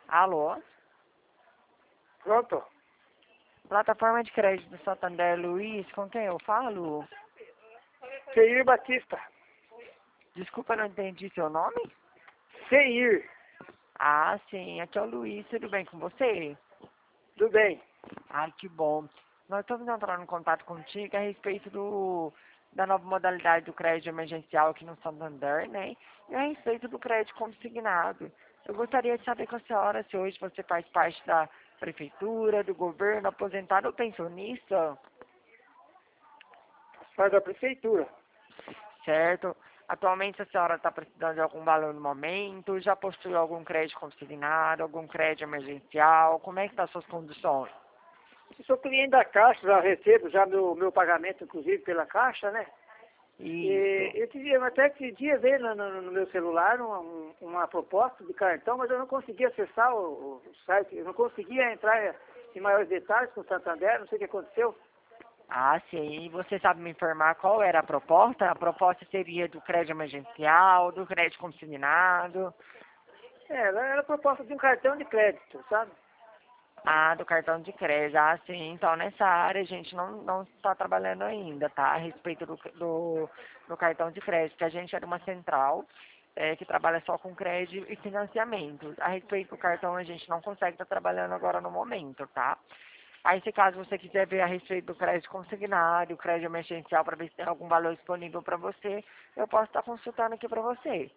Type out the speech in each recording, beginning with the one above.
Alô? Pronto? Plataforma de crédito do Santander, Luiz, com quem eu falo? Seir Batista. Desculpa, não entendi seu nome? Seir. Ah, sim, aqui é o Luiz, tudo bem com você? Tudo bem. Ai, que bom. Nós estamos entrando em contato contigo a respeito da nova modalidade do crédito emergencial aqui no Santander, né? E a respeito do crédito consignado. Eu gostaria de saber com a senhora se hoje você faz parte da prefeitura, do governo, aposentado ou pensionista, Faz da prefeitura. certo? Atualmente a senhora está precisando de algum valor no momento, já possui algum crédito consignado, algum crédito emergencial, como é que estão as suas condições? Eu sou cliente da Caixa, já recebo já meu pagamento, inclusive, pela Caixa, né? E Isso. até que dia veio no meu celular uma proposta de cartão, mas eu não conseguia acessar o site, eu não conseguia entrar em maiores detalhes com o Santander, não sei o que aconteceu. Ah, sim. Você sabe me informar qual era a proposta? A proposta seria do crédito emergencial, do crédito consignado, Ela era a proposta de um cartão de crédito, sabe? do cartão de crédito. Ah, sim. Então, nessa área a gente não está trabalhando ainda, tá? A respeito do cartão de crédito. A gente é de uma central que trabalha só com crédito e financiamento. A respeito do cartão a gente não consegue estar trabalhando agora no momento, tá? Aí, se caso você quiser ver a respeito do crédito consignado, crédito emergencial, para ver se tem algum valor disponível para você, eu posso estar consultando aqui para você.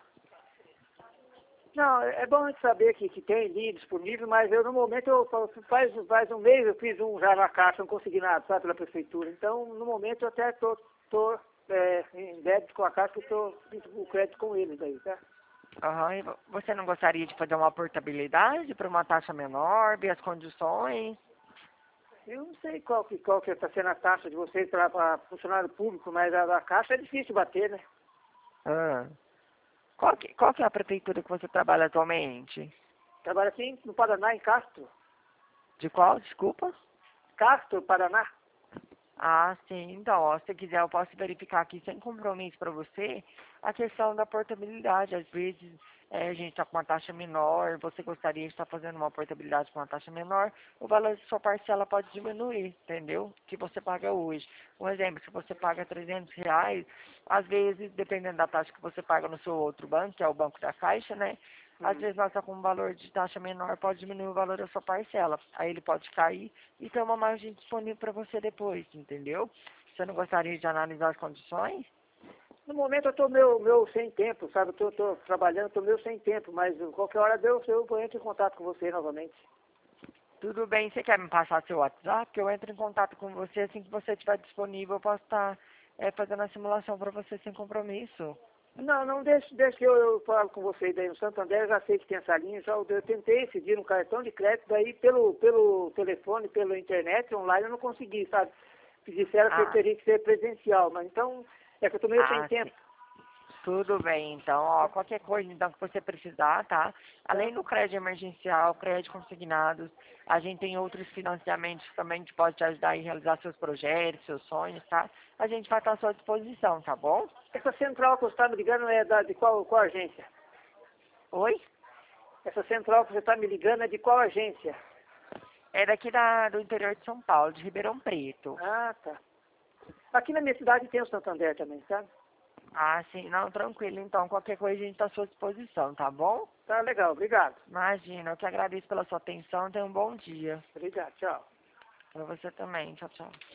Não, é bom a gente saber que tem linha disponível, mas eu no momento, faz um mês eu fiz um já na Caixa, um consignado, sabe, pela prefeitura. Então, no momento eu até tô em débito com a Caixa, que eu fiz o crédito com eles aí, tá? Aham, e você não gostaria de fazer uma portabilidade para uma taxa menor, ver as condições? Eu não sei qual que está sendo a taxa de vocês para funcionário público, mas a da Caixa é difícil bater, né? Ah. Qual que é a prefeitura que você trabalha atualmente? Trabalho aqui no Paraná, em Castro. De qual? Desculpa? Castro, Paraná. Ah, sim. Então, ó, se quiser, eu posso verificar aqui sem compromisso para você a questão da portabilidade. Às vezes, a gente está com uma taxa menor, você gostaria de estar fazendo uma portabilidade com uma taxa menor, o valor de sua parcela pode diminuir, entendeu? Que você paga hoje. Um exemplo, se você paga R$ 300, às vezes, dependendo da taxa que você paga no seu outro banco, que é o Banco da Caixa, né? Às Hum. vezes nós com um valor de taxa menor pode diminuir o valor da sua parcela. Aí ele pode cair e ter uma margem disponível para você depois, entendeu? Você não gostaria de analisar as condições? No momento eu estou meu sem tempo, sabe? Eu tô trabalhando, estou meu sem tempo, mas qualquer hora eu entro em contato com você novamente. Tudo bem, você quer me passar seu WhatsApp? Que eu entro em contato com você assim que você estiver disponível. Eu posso estar fazendo a simulação para você sem compromisso. Não, deixa que eu falo com vocês aí no Santander, eu já sei que tem essa linha, eu tentei esse dia no cartão de crédito, daí pelo telefone, pela internet, online, eu não consegui, sabe? Disseram que Ah, teria que ser presencial, mas então, é que eu estou meio sem sim. tempo, Tudo bem, então, ó, qualquer coisa então que você precisar, tá? tá? Além do crédito emergencial, crédito consignados, a gente tem outros financiamentos também que pode te ajudar a realizar seus projetos, seus sonhos, tá? A gente vai estar à sua disposição, tá bom? Essa central que você está me ligando é de qual agência? Oi? Essa central que você está me ligando é de qual agência? É daqui do interior de São Paulo, de Ribeirão Preto. Ah, tá. Aqui na minha cidade tem o Santander também, sabe? Ah, sim, não, tranquilo, então, qualquer coisa a gente está à sua disposição, tá bom? Tá legal, obrigado. Imagina, eu que agradeço pela sua atenção, tenha um bom dia. Obrigado, tchau. Pra você também, tchau, tchau.